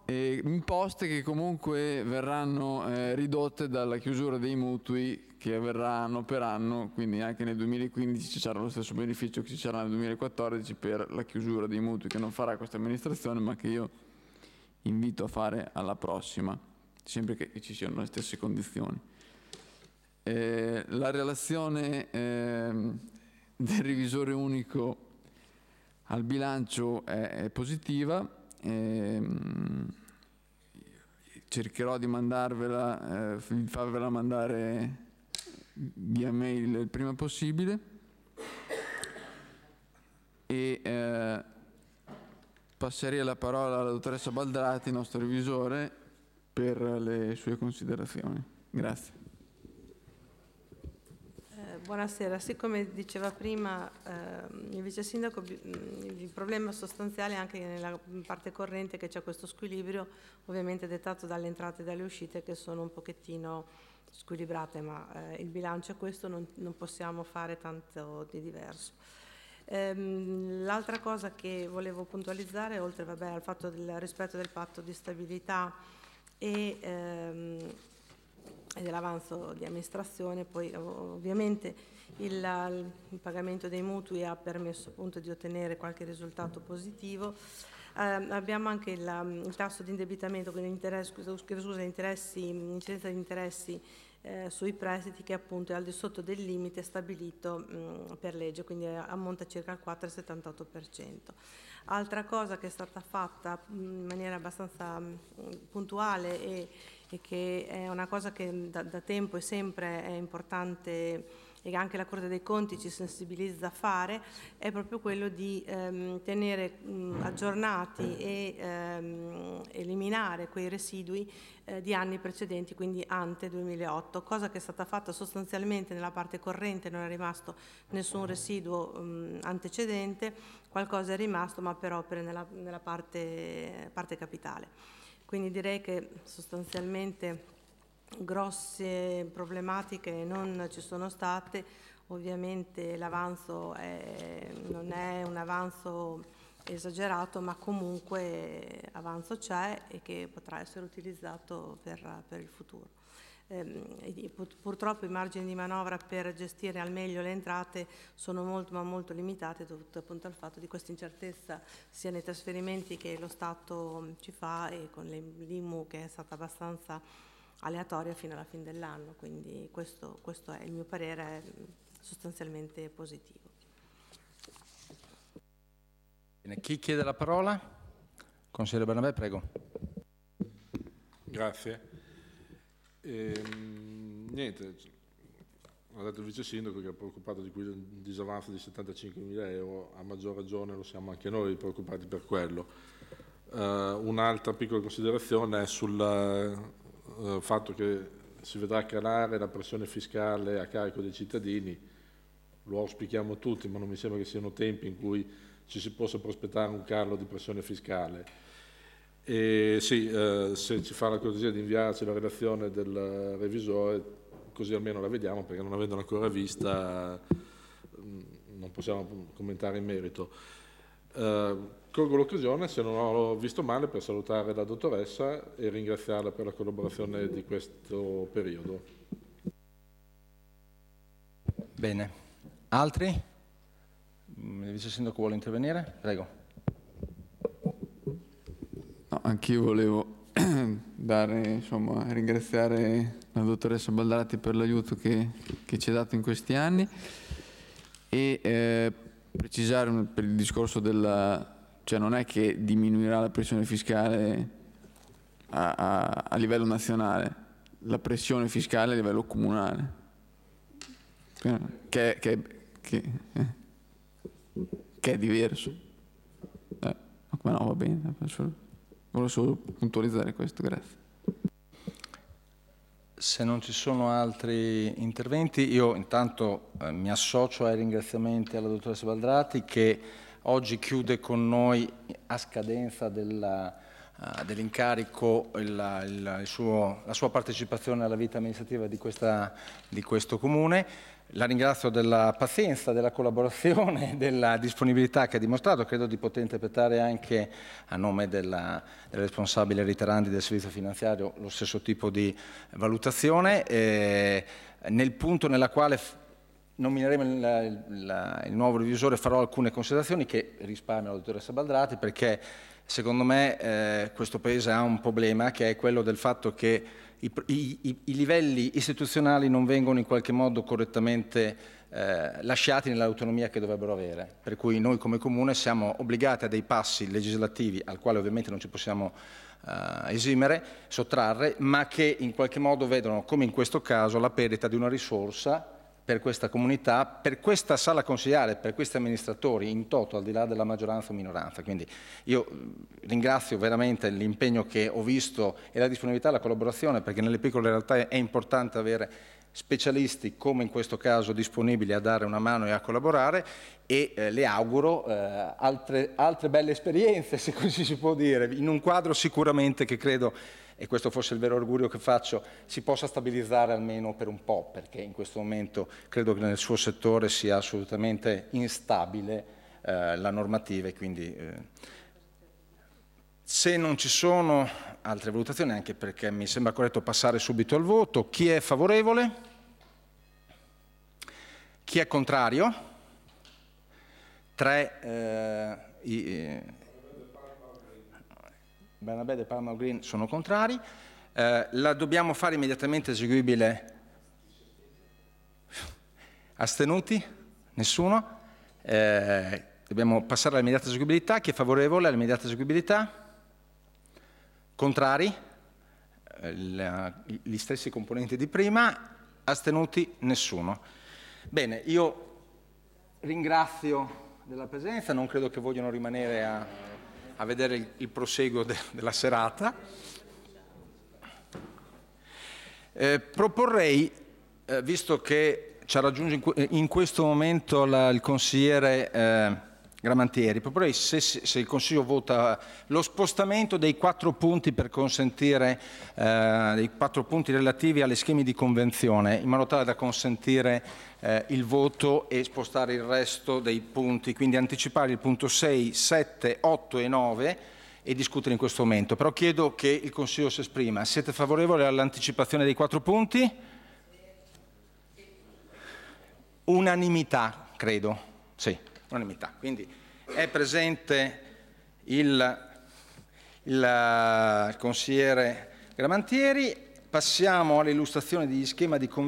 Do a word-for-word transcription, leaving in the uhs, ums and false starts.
E imposte che comunque verranno eh, ridotte dalla chiusura dei mutui che avverranno per anno, quindi anche nel duemilaquindici ci sarà lo stesso beneficio che ci sarà nel duemilaquattordici per la chiusura dei mutui che non farà questa amministrazione, ma che io invito a fare alla prossima, sempre che ci siano le stesse condizioni. Eh, la relazione eh, del revisore unico al bilancio è, è positiva. Ehm, cercherò di mandarvela, eh, farvela mandare via mail il prima possibile e eh, passerei la parola alla dottoressa Baldrati, nostro revisore, per le sue considerazioni. Grazie. Buonasera, sì, come diceva prima eh, il vice sindaco, il problema sostanziale è anche nella parte corrente che c'è questo squilibrio, ovviamente dettato dalle entrate e dalle uscite che sono un pochettino squilibrate, ma eh, il bilancio è questo, non, non possiamo fare tanto di diverso. Ehm, l'altra cosa che volevo puntualizzare, oltre vabbè, al fatto del rispetto del patto di stabilità e ehm, e dell'avanzo di amministrazione, poi ovviamente il, il pagamento dei mutui ha permesso appunto di ottenere qualche risultato positivo. Eh, abbiamo anche il, il tasso di indebitamento, quindi interesse, scusa, interessi, incidenza di interessi eh, sui prestiti che appunto è al di sotto del limite stabilito mh, per legge, quindi ammonta circa al quattro virgola settantotto per cento. Altra cosa che è stata fatta in maniera abbastanza mh, puntuale e e che è una cosa che da, da tempo e sempre è importante e anche la Corte dei Conti ci sensibilizza a fare, è proprio quello di ehm, tenere mh, aggiornati e ehm, eliminare quei residui eh, di anni precedenti, quindi ante duemilaotto, cosa che è stata fatta sostanzialmente nella parte corrente, non è rimasto nessun residuo mh, antecedente, qualcosa è rimasto ma per opere nella, nella parte, parte capitale. Quindi direi che sostanzialmente grosse problematiche non ci sono state, ovviamente l'avanzo non è un avanzo esagerato, ma comunque avanzo c'è e che potrà essere utilizzato per, per il futuro. Eh, purtroppo i margini di manovra per gestire al meglio le entrate sono molto ma molto limitate, dovuto appunto al fatto di questa incertezza sia nei trasferimenti che lo Stato ci fa e con l'I M U che è stata abbastanza aleatoria fino alla fine dell'anno, quindi questo, questo è il mio parere, è sostanzialmente positivo. Bene, chi chiede la parola? Consigliere Bernabé, prego. Grazie. Ehm, niente, ha detto il vice sindaco che è preoccupato di quel disavanzo di settantacinquemila euro, a maggior ragione lo siamo anche noi preoccupati per quello. Uh, un'altra piccola considerazione è sul uh, fatto che si vedrà calare la pressione fiscale a carico dei cittadini. Lo auspichiamo tutti, ma non mi sembra che siano tempi in cui ci si possa prospettare un calo di pressione fiscale. E sì, eh, se ci fa la cortesia di inviarci la relazione del revisore, così almeno la vediamo, perché non avendola ancora vista non possiamo commentare in merito. Eh, colgo l'occasione, se non ho visto male, per salutare la dottoressa e ringraziarla per la collaborazione di questo periodo. Bene. Altri? Il vice sindaco vuole intervenire? Prego. No, anch'io volevo dare, insomma, ringraziare la dottoressa Baldrati per l'aiuto che, che ci ha dato in questi anni e eh, precisare per il discorso della, cioè non è che diminuirà la pressione fiscale a, a, a livello nazionale, la pressione fiscale a livello comunale, che, che, che, eh, che è diverso. Eh, ma no, va bene, volevo solo puntualizzare questo, grazie. Se non ci sono altri interventi, io intanto eh, mi associo ai ringraziamenti alla dottoressa Baldrati che oggi chiude con noi a scadenza della, uh, dell'incarico il, il, il suo, la sua partecipazione alla vita amministrativa di, questa, di questo Comune. La ringrazio della pazienza, della collaborazione, della disponibilità che ha dimostrato. Credo di poter interpretare anche a nome della, del responsabile Riterandi del servizio finanziario lo stesso tipo di valutazione. Eh, nel punto nella quale nomineremo il, il, il nuovo revisore farò alcune considerazioni che risparmio alla dottoressa Baldrati, perché secondo me eh, questo Paese ha un problema, che è quello del fatto che I, i, i livelli istituzionali non vengono in qualche modo correttamente eh, lasciati nell'autonomia che dovrebbero avere, per cui noi come Comune siamo obbligati a dei passi legislativi al quale ovviamente non ci possiamo eh, esimere, sottrarre, ma che in qualche modo vedono, come in questo caso, la perdita di una risorsa per questa comunità, per questa sala consigliare, per questi amministratori in toto, al di là della maggioranza o minoranza. Quindi io ringrazio veramente l'impegno che ho visto e la disponibilità e la collaborazione, perché nelle piccole realtà è importante avere specialisti come in questo caso disponibili a dare una mano e a collaborare, e eh, le auguro eh, altre, altre belle esperienze, se così si può dire, in un quadro sicuramente che credo, e questo forse è il vero orgoglio che faccio, si possa stabilizzare almeno per un po', perché in questo momento credo che nel suo settore sia assolutamente instabile eh, la normativa, e quindi eh, se non ci sono altre valutazioni, anche perché mi sembra corretto passare subito al voto, chi è favorevole? Chi è contrario? Tre eh, i, Bernabé e Palma Green sono contrari. Eh, la dobbiamo fare immediatamente eseguibile? Astenuti? Nessuno? Eh, dobbiamo passare all'immediata eseguibilità. Chi è favorevole all'immediata eseguibilità? Contrari? Eh, la, gli stessi componenti di prima. Astenuti? Nessuno. Bene, io ringrazio della presenza, non credo che vogliano rimanere a... a vedere il, il proseguo de, della serata. Eh, proporrei, eh, visto che ci raggiunge in, in questo momento la, il consigliere eh, Gramantieri, proporrei, se, se il Consiglio vota, lo spostamento dei quattro punti per consentire, eh, dei quattro punti relativi alle schemi di convenzione, in modo tale da consentire eh, il voto e spostare il resto dei punti, quindi anticipare il punto sei, sette, otto e nove e discutere in questo momento. Però chiedo che il Consiglio si esprima. Siete favorevoli all'anticipazione dei quattro punti? Unanimità, credo. Sì. Unanimità. Quindi è presente il, il, il consigliere Gramantieri. Passiamo all'illustrazione degli schemi di convenzione.